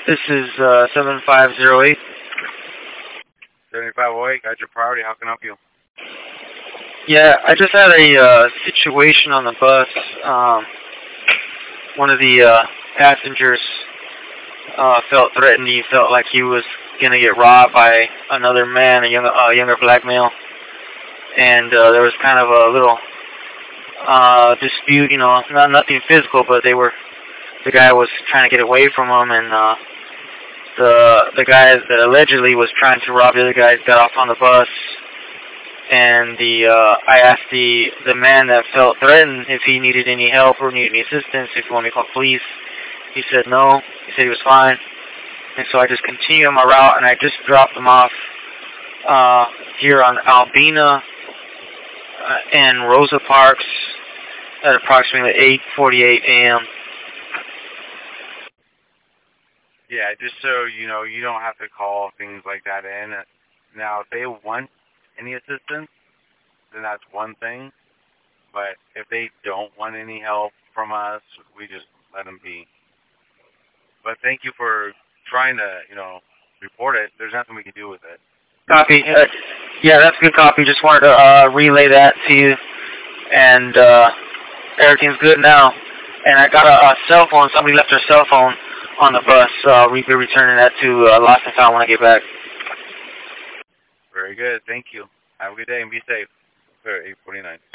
This is 7508. 7508, got your priority. How can I help you? Yeah, I just had a situation on the bus. One of the passengers felt threatened. He felt like he was gonna get robbed by another man, a younger black male, and there was kind of a little dispute. You know, nothing physical, but the guy was trying to get away from him, and the guy that allegedly was trying to rob the other guy got off on the bus. And I asked the man that felt threatened if he needed any help or needed any assistance, if he wanted me to call police. He said no. He said he was fine. And so I just continued on my route, and I just dropped him off here on Albina and Rosa Parks at approximately 8:48 a.m. Yeah, just so you know, you don't have to call things like that in. Now, if they want any assistance, then that's one thing. But if they don't want any help from us, we just let them be. But thank you for trying to, report it. There's nothing we can do with it. Copy. Yeah, that's a good copy. Just wanted to relay that to you. And everything's good now. And I got a cell phone. Somebody left their cell phone on the bus. We'll be returning that to Lost and Found when I get back. Very good. Thank you. Have a good day and be safe. 8:49.